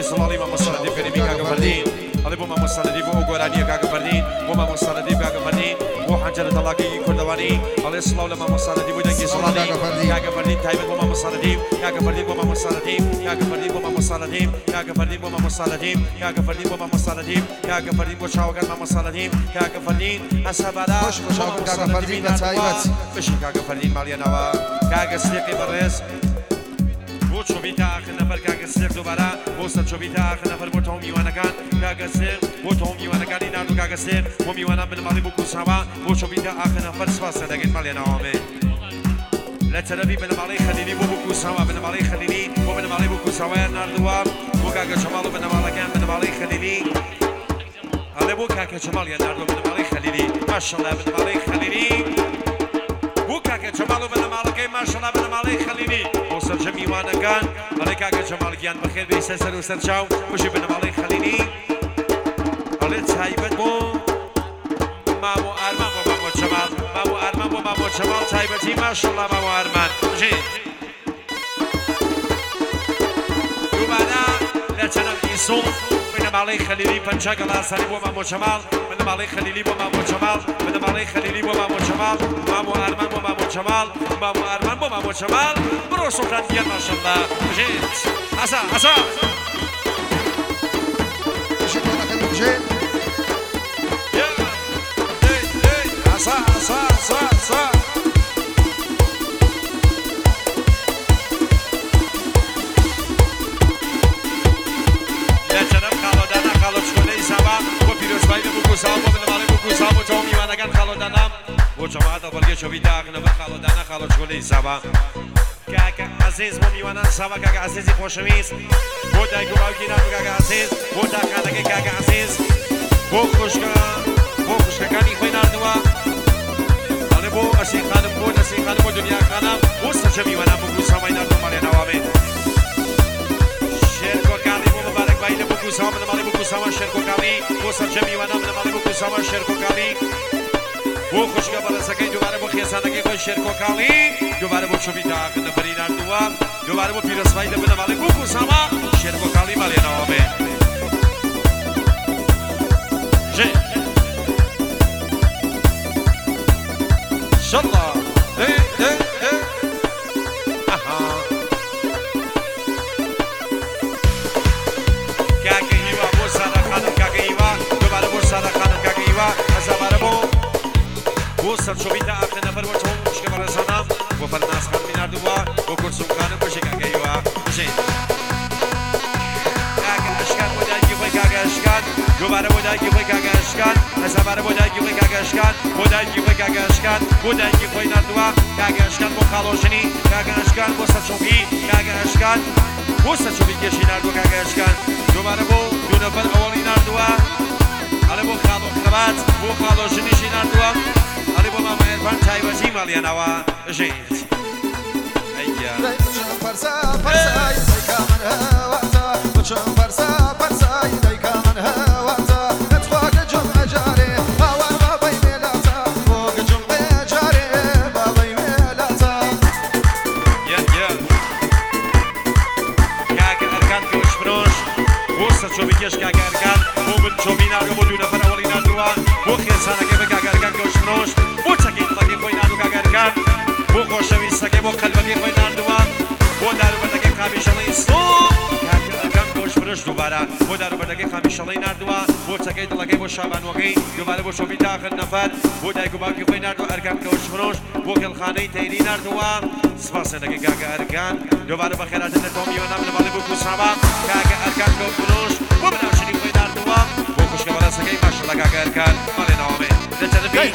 صلالی ما مصالحی فریمی که گفردین علی بوم مصالحی بو گورانی که گفردین بوم مصالحی که گفردین بو حنجر طلاقی کردوانی علی صلالی ما مصالحی بو دنگی صلالی که گفردین تایب بوم مصالحی که گفردین بوم مصالحی که گفردین بوم مصالحی که گفردین بوم مصالحی که گفردین بوم مصالحی که گفردین بو شاوگان ما مصالحی که گفردین اسبادا خوش مشاور که گفردین تایبت بشی که گفردین مالیانوا که گستیقی بررس بۆ چۆبیتە ئاخر نەفەر کاگە سێق دووبارە بۆ سەر چۆبیتە ئاخر نەفەر بۆ تەواو میوانەکان کاگە سێق بۆ تەواو میوانەکانی ناردوو کاگە سێق بۆ میوانان بنەماڵی بۆ کوساوە بۆ چۆبیتە ئاخر نەفەر سپاسە دەگەین ماڵێناوامێ لە تەرەفی بنەماڵەی خەلیلی بۆ کوساوە بنەماڵەی خەلیلی بۆ بنەماڵی بۆ کوساوەیان ناردووە بۆ کاگە جەماڵ و بنەماڵەکان بنەماڵەی خەلیلی ئەڵێ بۆ کاکە جەماڵیان ناردووە بنەماڵەی خەلیلی ماشەڵڵا بنەماڵەی خەلیلی بۆ کاکە جەماڵ و بنەماڵەکەی ماشەڵڵا بنەماڵەی خەلیلی بۆ سەرجە میوانەکان ئەڵێ کاکە جەماڵگیان بەخێر بێی سەر و سەر چاو بژی بنەماڵەی خەلیلی ئەڵێ تایبەت بۆ مامۆ ئارمان بۆ مامۆ جەماڵ مامۆ ئارمان بۆ مامۆ جەماڵ تایبەتی ماشەڵڵا مامۆ ئارمان بژێ دووبارە لە چەنەڵی سوڵ بنەماڵەی خەلیلی پەنجە گەڵاسانی بۆ مامۆ جەماڵ بنەماڵەی خەلیلی بۆ مامۆ جەماڵ بنەماڵەی خەلیلی بۆ مامۆ جەماڵ مامۆ ئارمان بۆ مامۆ جەماڵ مامۆ ئارمان بۆ مامۆ جەماڵ بڕۆ سۆکرانگیان ماشەڵڵا بژێت ئاسا ئاسا ئاسا ئاسا ئاسا ئاسا بۆ بنەماڵەی بۆ کوساوە بۆ تەواو میوانەکان خاڵۆدانا بۆ جەماعەتە بەڵگەی چۆبیتە ئاخر نەفەر خاڵۆدانا خاڵۆ چۆلەی ساوا کاکە عەزیز بۆ میوانان ساوا کاکە عەزیزی خۆشەویست بۆ دایک و باوکی ناردوو کاکە عەزیز بۆ داکانەکەی کاکە عەزیز بۆ خوشکەکانی خۆی ناردووە ئەڵێ بۆ ئەسی خانم بۆ نەسی خانم بۆ دنیا خانم بۆ سەرجە میوانان بۆ کوساوای ناردووە ماڵێناوامێ شێرکۆکاڵی بۆ مبارەک بایی لە بۆ کوساوە بنەماڵی بۆ کوساوە شێرکۆکاڵی بۆ سەرجە میوانان بنەماڵی بۆ کوساوە شێرکۆکاڵی بۆ خوشکە بەڕێزەکەی دووبارە بۆ خێزانەکەی خۆی شێرکۆکاڵی دووبارە بۆ چۆبیتە ئاخر نەفەری ناردووە دووبارە بۆ پیرۆزبای لە بنەماڵی بۆ کوساوە شێرکۆکاڵی ماڵێناوامێ ژێ شەڵڵا کاکە هیوا بۆ سارا خانم کاکە هیوا دووبارە بۆ سارا خانم کاکە هیوا هەزابارە بۆ سەرچۆبیتە ئاخر نەفەر بۆ چۆن خوشکە بەڕێزانە بۆ فەرناز خانمی ناردووە بۆ کورسوم خانم بۆشی کاکە هیوا بژێن کاکە ئەشکان بۆ دایکی خۆی کاکە ئەشکان دووبارە بۆ دایکی خۆی کاکە ئەشکان هەزابارە بۆ دایکی خۆی کاکە ئەشکان بۆ دایکی خۆی کاکە ئەشکان بۆ دایکی خۆی ناردووە کاکە ئەشکان بۆ خاڵۆژنی کاکە ئەشکان بۆ سەرچۆبی کاکە ئەشکان بۆ سەرچۆبی کێشی ناردووە کاکە ئەشکان دووبارە بۆ دوو نەفەر ئەوەڵی ناردووە ئەڵێ بۆ خاڵۆ خەبات بۆ خاڵۆژنیشی ناردووە ئەڵێ بۆ مامۆ ئێرفان تایبەتی ماڵیانەوە ژێت ئەیگیا چۆبی کێش کاکە ئەرکان بۆ من چۆبی ناردووە بۆ دوو نەفەر ئەوەڵی ناردووە بۆ خێزانەکەی بە کاکە ئەرکان کەوشت فرۆش بۆ چەکەی دڵەکەی خۆی ناردوو کاکە ئەرکان بۆ خۆشەویستەکەی بۆ قەلبەکەی خۆی ناردووە بۆ داروبەردەکەی خامیشەڵەی سڵ کاکە ئەرکان کەوشت فرۆش دووبارە بۆ داروبەردەکەی خامیشەڵەی ناردووە بۆ چەکەی دڵەکەی بۆ شابانوەکەی دووبارە بۆ چۆبی تا آخر نەفەر بۆ دایک و باوکی خۆی ناردووە ئەرکان کەوشت فرۆش بۆ کەلخانەی تەیری ناردووە سپاسە دەکەی کاکە ئەرکان دووبارە بەخێراتە نەتەوە میوانە بنەماڵی بۆ کوساوە کاکە ئەرکان کەوت فرۆش بۆ بناوچنی خۆی ناردووە بۆ خوشکە بەڕێزەکەی ماشەڵڵا کاکە ئەرکان ماڵێناوامێ لە تەرەفی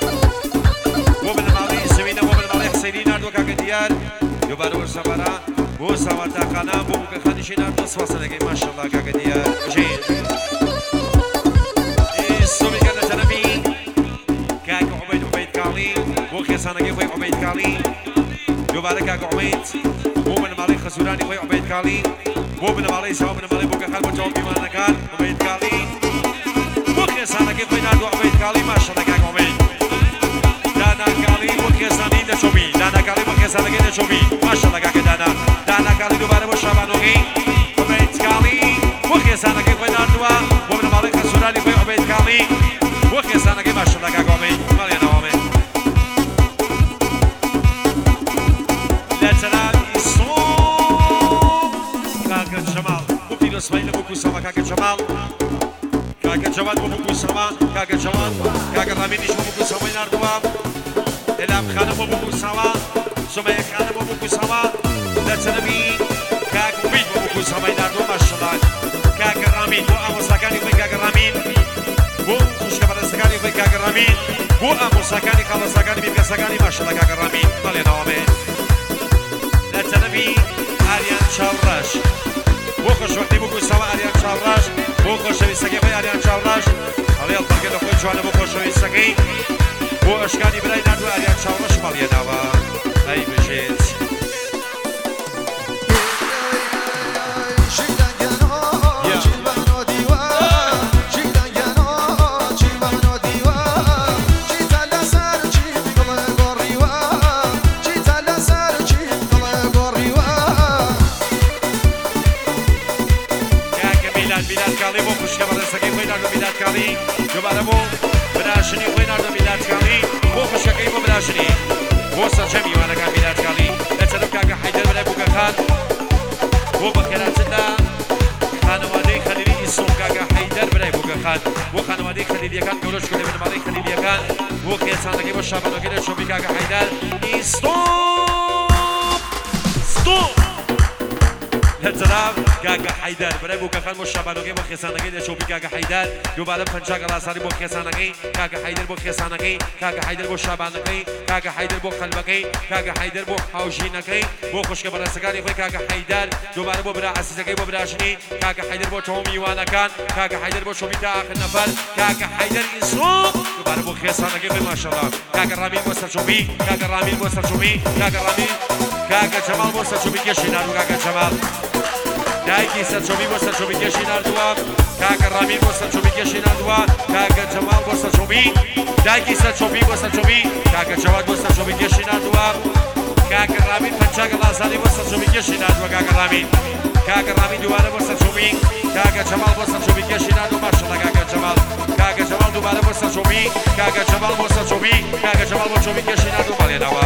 دووبارە وەرزەبارە بو سوات خانم بو که خانشی نردوس واسنگی ماشالله که دیار جین سومی کنه جنبی که عبید کالی بو خسانگی خوی عبید کالی دوباره که عبید بو من مالی خسورانی خوی عبید کالی بو من مالی سوام من مالی بو که خال بجوم بیمان نکار عبید کالی بو خسانگی خوی نردو عبید کالی ماشالله که عبید دانا کالی بو خسانی نشومی دانا کالی بو خسانگی نشومی ماشالله که دانا کالی دوباره بو شبانوگی عبید کالی بو خسانگی خوی نردو بو من مالی خسورانی خوی عبید کالی بو خسانگی ماشالله که عبید مالی نوامه اسماعیل بوکو سما کاک جمال بوکو سما کاک جواد کاک رامینیش بوکو سما نردوام الهام خانم بوکو سما سمیه خانم بوکو سما لطنبی کاک امید بوکو سما نردوام ماشالله کاک رامین بو اموساکانی خوی کاک رامین بو خوشگبرستگانی خوی کاک رامین بو اموساکانی خالصاکانی بیبگساکانی ماشالله کاک رامین مالی نامه لطنبی آریان چاوراش بو خوش وقتی بو سوا آریان چاوراش بو خوشویستگی خوی آریان چاوراش حالی الپرگل خوی جوانه بو خوشویستگی بو اشکانی برای نردو آریان چاوراش مالیه نوا ای بشید کالی دوباره بو براشنی خوی نردو میلاد کالی بو خوشکی بو براشنی بو سرچمی وانا کام میلاد کالی لطفاً کاک حیدر برای بو خان بو بخیرات الله خانواده خلیلی اسم کاک حیدر برای بو خان بو خانواده خلیلی کان گروش کنه من مالی خلیلی کان بو خیرساندگی بو شابانوگی نشوبی کاک حیدر استوب لطرف کاک حیدر برای بو خان بو شابانوگی بو خیرساندگی نشوبی کاک حیدر دوباره پنجاه گلاسانی بو خیرساندگی کاک حیدر بو خیرساندگی کاک حیدر بو شابانوگی کاک حیدر بو قلبگی کاک حیدر بو حوجینگی بو خوشگبرستگانی خوی کاک حیدر دوباره بو برا عزیزگی بو براشنی کاک حیدر بو تومی وانکان کاک حیدر بو شوبی تا آخر نفر کاک حیدر اسلام دوباره بو خیرساندگی خوی ماشاءالله کاک رامین بو سرچوبی کاک رامین بو سرچوبی کاک رامین کاک جمال بو سرچوبی کشیدارو کاک جمال دایکی سرچوبی بو سرچوبی کشیدارو کاک رامین بو سرچوبی کشیدارو کاک جمال بو سرچوبی دایکی سرچوبی بو سرچوبی کاک جواد بو سرچوبی کشیدارو کاک رامین پنجاه گلاسانی بو سرچوبی کشیدارو کاک رامین دوباره بو سرچوبی کاک جمال بو سرچوبی کشیدارو ماشاءالله کاک جمال دوباره بو سرچوبی کاک جمال بو سرچوبی کاک جمال بو سرچوبی کشیدارو مالی نوا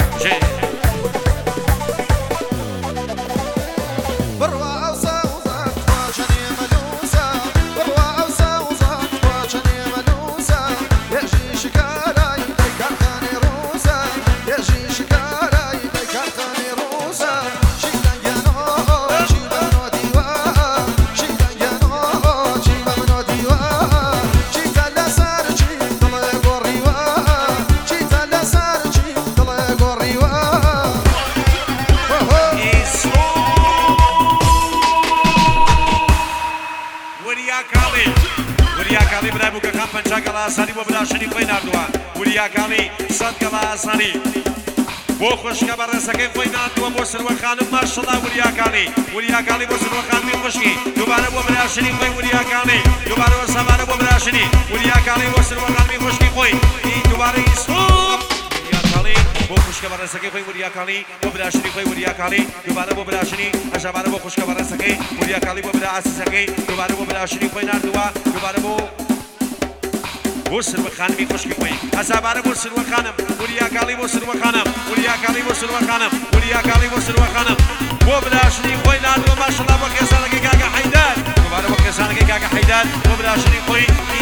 سانی بو براشنی خوی نردوان وریا کالی صد گلاسانی بو خوشگبرستگی خوی نردوان بو سرور خانم ماشاءالله وریا کالی بو سرور خانمی خوشکی دوباره بو براشنی خوی وریا کالی دوباره بو سواره بو براشنی وریا کالی بو سرور خانمی خوشکی خوی دوباره اسلام وریا کالی بو خوشگبرستگی خوی وریا کالی بو براشنی خوی وریا کالی دوباره بو براشنی اشاباره بو خوشگبرستگی وریا کالی بو براشنی دوباره بو براشنی خوی نردوان دوباره بو بو سرور خانمی خوشکی خوی اشاباره بو سرور خانم وریا کالی بو سرور خانم وریا کالی بو سرور خانم وریا کالی بو سرور خانم بو براشنی خوی نردوان ماشاءالله بو خیرساندگی کاک حیدر دوباره بو خیرساندگی کاک حیدر بو براشنی خوی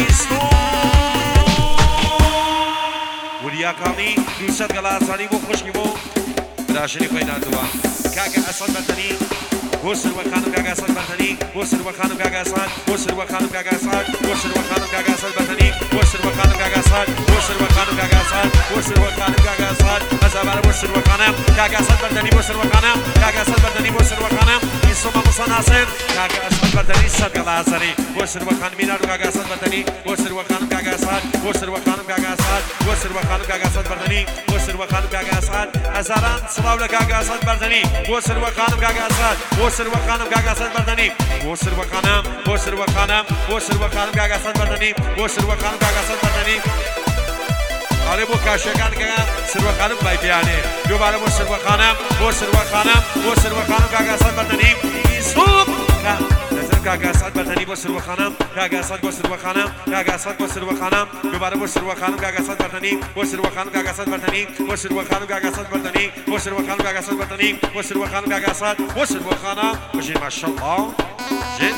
وریا کالی 200 گلاسانی بو خوشکی بو براشنی خوی نردوان کاک اسد بتنی بو سرور خانم کاک اسد بتنی بو سرور خانم کاک اسد بو سرور خانم کاک اسد بو سرور خانم کاک اسد بتنی بو سرور خانم کاک اسد بو سرور خانم کاک اسد بو سرور خانم کاک اسد اشاباره بو سروخانم کاغ اسد بردنی بو سروخانم کاغ اسد بردنی بو سروخانم اینسوما مصناسر کاغ اسد بردنی صد لازری بو سروخان مینا کاغ اسد بردنی بو سروخانم کاغ اسد بو سروخانم کاغ اسد بو سروخانم کاغ اسد بردنی بو سروخانم کاغ اسد هزاران سلاو لکاغ اسد بردنی بو سروخانم کاغ اسد بو سروخانم کاغ اسد بردنی بو سروخانم بو سروخانم بو سروخانم کاغ اسد بردنی بو سروخانم کاغ اسد بردنی آره بو کاشگان که سروخانم بایپیانه دوباره بو سروخانم بو سروخانم بو سروخانم کاغ اسد بردنی سوپ کاغ اسد بردنی بو سروخانم کاغ اسد بو سروخانم کاغ اسد بو سروخانم دوباره بو سروخانم کاغ اسد بردنی بو سروخانم کاغ اسد بردنی بو سروخانم کاغ اسد بردنی بو سروخانم کاغ اسد بردنی بو سروخانم کاغ اسد بو سروخانم بجی ماشاءالله جد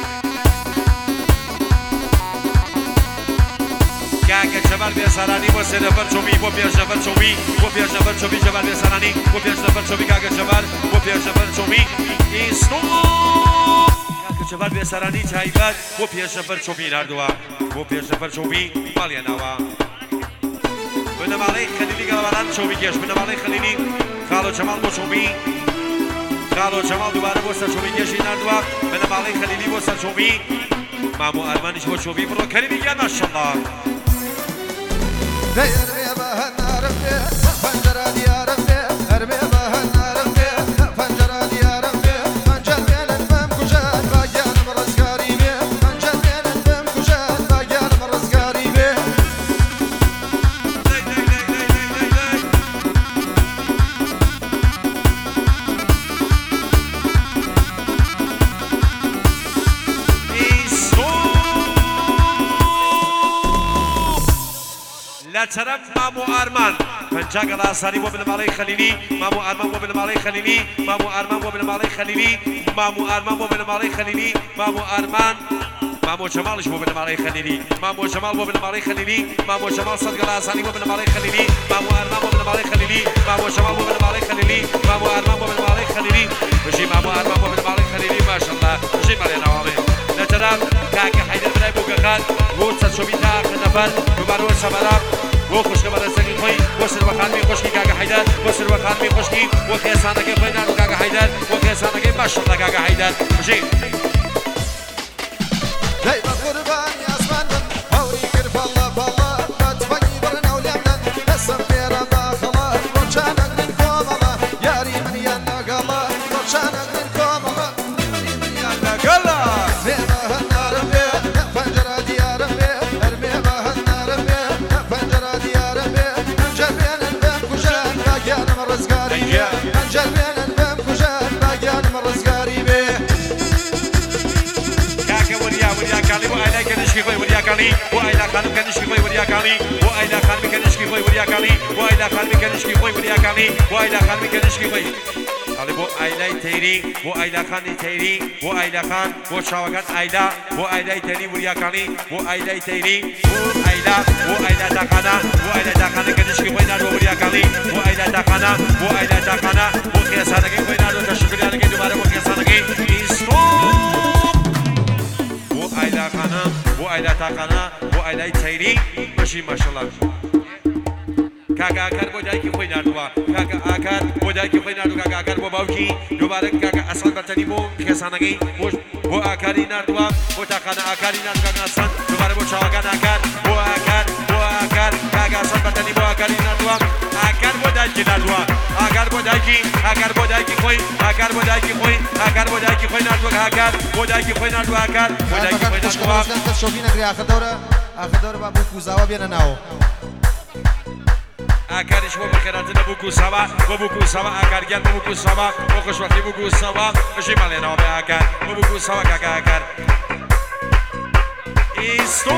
کاغ جبل بیسرانی بو سه نفر چوبی بو پیش نفر چوبی بو پیش نفر چوبی جبل بیسرانی بو پیش نفر چوبی کاغ جبل بو پیش نفر چوبی اینستو جبل بیسرانی چایبد بو پیش نفر چوبی نردوا بو پیش نفر چوبی مالی نوا بنا مالی خلیلی گلوان چوبی گیش بنا مالی خلیلی خالو جمال بو چوبی خالو جمال دوباره بو سر چوبی گیشی نردوا بنا مالی خلیلی بو سر چوبی مامو ارمانیش بو چوبی برو کریمی گیا ماشاءالله ارمي بهنا ربي فنجرة يا ربي ارمي بهنا ربي فنجرة يا ربي فنجر بين الفم كجان باقيان مرز قريبي فنجر بين الفم كجان باقيان مرز قريبي لا ترى مامو أرمان فنجاق الأنصاري وبالمالي خليلي مامو أرمان وبالمالي خليلي مامو أرمان وبالمالي خليلي مامو أرمان وبالمالي خليلي مامو أرمان مامو جمالش وبالمالي خليلي مامو جمال وبالمالي خليلي مامو جمال صدق الأنصاري وبالمالي خليلي مامو أرمان وبالمالي خليلي مامو جمال وبالمالي خليلي مامو أرمان وبالمالي خليلي بجي مامو أرمان وبالمالي خليلي ما شاء الله بجي مالي نوامي لا ترى كاك حيدر بلاي بوكاخان وصل شو بيتا نفر دوباره سمرا و خوشگه برای سعی خوی و سر می خوشگی کاغ حیدر و سر می خوشگی و کسانه که خوی نرو کاغ حیدر و کسانه که ماشاءالله کاغ حیدر بجی دای قربان یاسمان هوری کرف الله بالله بتفنی برنا ولمن قسم فيرا باخلا روشانك من كوملا ياري من يانا قلا روشانك من كوملا ياري من يانا قلا فيما هالنار بيه فنجرة ديار بيه ارمي بهالنار بيه فنجرة ديار بيه انجر بين الباب كجان باقيان من رزقاري بيه انجر بين الباب كجان باقيان من رزقاري بيه كالي وأيلا كنشكي خوي وليا كالي وأيلا خالم كنشكي خوي وليا كالي وأيلا خالم كنشكي خوي وليا كالي وأيلا خالم كنشكي خوي وليا كالي وأيلا خالم كنشكي خوي قالي بو أيلا تيري بو أيلا خان تيري بو أيلا خان بو شاوكان أيلا بو أيلا تيري وليا كالي بو أيلا تيري بو أيلا تاكانا بو أيلا تاكانا كنشكي خوي نادو وليا كالي بو أيلا تاكانا بو أيلا تاكانا بو كيسانا كي خوي نادو تشكري على كي دوباره بو كيسانا كي أيلا خانم و أيلا تاقنا و أيلا تيري ماشي ما شاء الله كاكا أكر بوداي كي خوي ناردوا كاكا أكر بوداي كي خوي ناردوا كاكا أكر بو باوكي دوباره كاكا أصل بتني بو كيسانگي بو أكاري ناردوا بو تاقنا أكاري ناردوا كاكا أصل دوباره بو شاوكان أكر بو أكر كاكا أصل بتني بو أكاري ناردوا أكر بوداي كي ناردوا أكر بوداي كي خوي أكر بوداي كي خوي ناردوا كاكا بوداي كي خوي ناردوا أكر بوداي كي خوي ناردوا شوفينا كري آخر دورة بابو كوزاوا بينا ناو أكارش بو بخيرات نبوكو سوا أكار جل بوكو سوا وخش وقتي بوكو سوا مشي مالنا بأكار بوكو سوا كاكا أكار إستو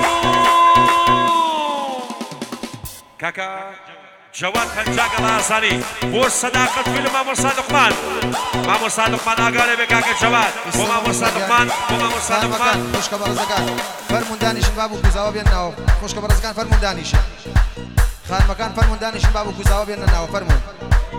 كاكا جواد خنجاق الأنصاري بو صداقة فيلم مامور صادقمان أقاري بكاكا جواد ومامور صادقمان خوش خبر زكان فرمون دانيشن بابو كوزاوا بينا ناو خوش خبر زكان فرمون دانيشن خان مكان فرمون دانيشن بابو كوزاوا بينا ناو فرمون